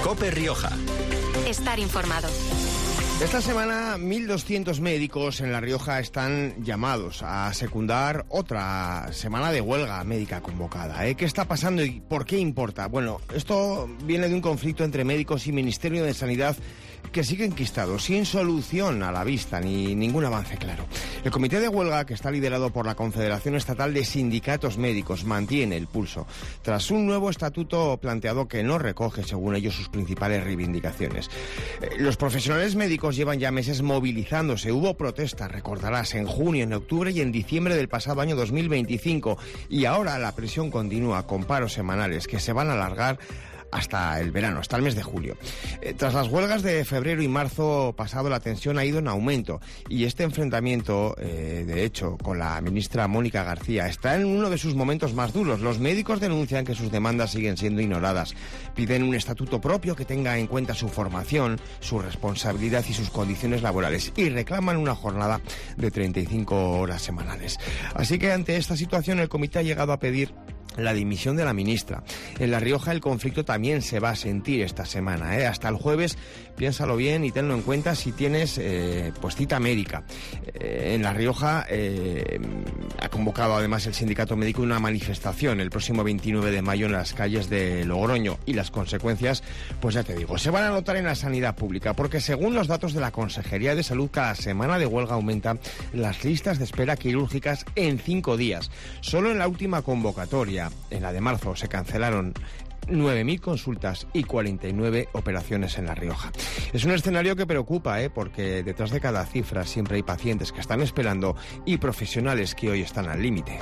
COPE Rioja. Estar informado. Esta semana 1.200 médicos en La Rioja están llamados a secundar otra semana de huelga médica convocada. ¿Qué está pasando y por qué importa? Bueno, esto viene de un conflicto entre médicos y Ministerio de Sanidad que sigue enquistado, sin solución a la vista ni ningún avance claro. El comité de huelga, que está liderado por la Confederación Estatal de Sindicatos Médicos, mantiene el pulso tras un nuevo estatuto planteado que no recoge, según ellos, sus principales reivindicaciones. Los profesionales médicos llevan ya meses movilizándose. Hubo protestas, recordarás, en junio, en octubre y en diciembre del pasado año 2025. Y ahora la presión continúa con paros semanales que se van a alargar hasta el verano, hasta el mes de julio. Tras las huelgas de febrero y marzo pasado, la tensión ha ido en aumento y este enfrentamiento, de hecho, con la ministra Mónica García, está en uno de sus momentos más duros. Los médicos denuncian que sus demandas siguen siendo ignoradas. Piden un estatuto propio que tenga en cuenta su formación, su responsabilidad y sus condiciones laborales y reclaman una jornada de 35 horas semanales. Así que ante esta situación el comité ha llegado a pedir la dimisión de la ministra. En La Rioja el conflicto también se va a sentir esta semana. Hasta el jueves, piénsalo bien y tenlo en cuenta si tienes pues cita médica. En La Rioja ha convocado además el sindicato médico una manifestación el próximo 29 de mayo en las calles de Logroño y las consecuencias, pues ya te digo, se van a notar en la sanidad pública porque según los datos de la Consejería de Salud, cada semana de huelga aumentan las listas de espera quirúrgicas en 5 días. Solo en la última convocatoria, en la de marzo, se cancelaron 9.000 consultas y 49 operaciones en La Rioja. Es un escenario que preocupa, porque detrás de cada cifra siempre hay pacientes que están esperando y profesionales que hoy están al límite.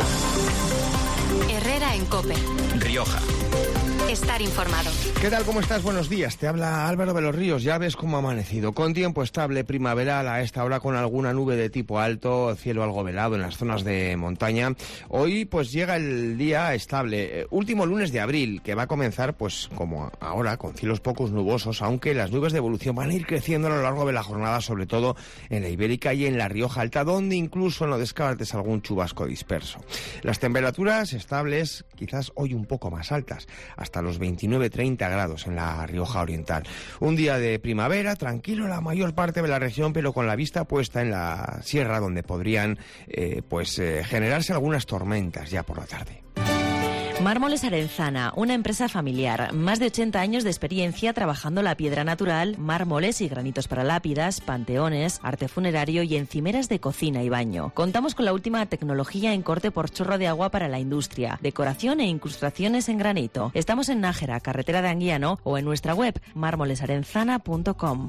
Herrera en COPE. Rioja. Estar informado. ¿Qué tal? ¿Cómo estás? Buenos días. Te habla Álvaro de los Ríos. Ya ves cómo ha amanecido. Con tiempo estable primaveral a esta hora, con alguna nube de tipo alto, cielo algo velado en las zonas de montaña. Hoy pues llega el día estable. Último lunes de abril, que va a comenzar pues como ahora, con cielos pocos nubosos, aunque las nubes de evolución van a ir creciendo a lo largo de la jornada, sobre todo en la Ibérica y en la Rioja Alta, donde incluso no descartes algún chubasco disperso. Las temperaturas estables, quizás hoy un poco más altas, hasta los 29-30 grados en la Rioja Oriental. Un día de primavera, tranquilo en la mayor parte de la región, pero con la vista puesta en la sierra, donde podrían generarse algunas tormentas ya por la tarde. Mármoles Arenzana, una empresa familiar, más de 80 años de experiencia trabajando la piedra natural, mármoles y granitos para lápidas, panteones, arte funerario y encimeras de cocina y baño. Contamos con la última tecnología en corte por chorro de agua para la industria, decoración e incrustaciones en granito. Estamos en Nájera, carretera de Anguiano, o en nuestra web mármolesarenzana.com.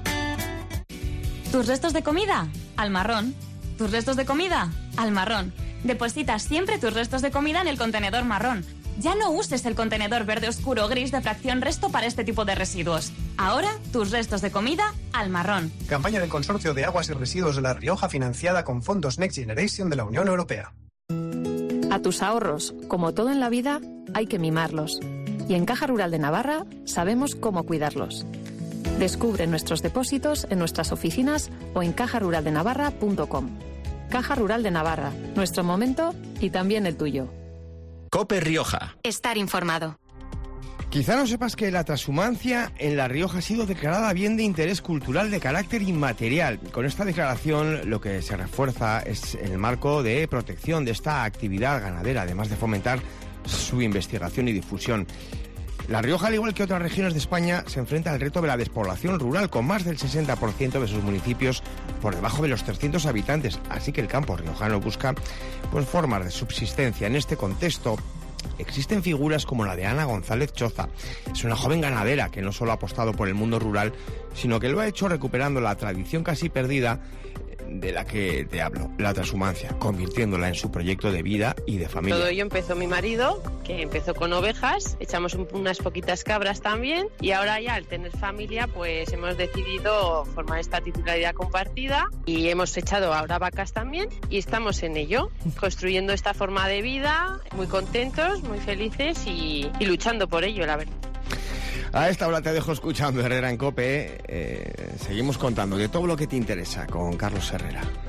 ¿Tus restos de comida? Al marrón. ¿Tus restos de comida? Al marrón. Deposita siempre tus restos de comida en el contenedor marrón. Ya no uses el contenedor verde oscuro o gris de fracción resto para este tipo de residuos. Ahora, tus restos de comida al marrón. Campaña del Consorcio de Aguas y Residuos de La Rioja, financiada con fondos Next Generation de la Unión Europea. A tus ahorros, como todo en la vida, hay que mimarlos. Y en Caja Rural de Navarra sabemos cómo cuidarlos. Descubre nuestros depósitos en nuestras oficinas o en cajaruraldenavarra.com. Caja Rural de Navarra, nuestro momento y también el tuyo. COPE Rioja. Estar informado. Quizá no sepas que la transhumancia en La Rioja ha sido declarada bien de interés cultural de carácter inmaterial. Con esta declaración lo que se refuerza es el marco de protección de esta actividad ganadera, además de fomentar su investigación y difusión. La Rioja, al igual que otras regiones de España, se enfrenta al reto de la despoblación rural, con más del 60% de sus municipios por debajo de los 300 habitantes. Así que el campo riojano busca pues formas de subsistencia. En este contexto existen figuras como la de Ana González Choza. Es una joven ganadera que no solo ha apostado por el mundo rural, sino que lo ha hecho recuperando la tradición casi perdida de la que te hablo, la transhumancia, convirtiéndola en su proyecto de vida y de familia. Todo ello empezó mi marido, que empezó con ovejas, echamos unas poquitas cabras también, y ahora ya al tener familia pues hemos decidido formar esta titularidad compartida y hemos echado ahora vacas también y estamos en ello, construyendo esta forma de vida, muy contentos, muy felices y luchando por ello, la verdad. A esta hora te dejo escuchando Herrera en COPE. Seguimos contando de todo lo que te interesa con Carlos Herrera.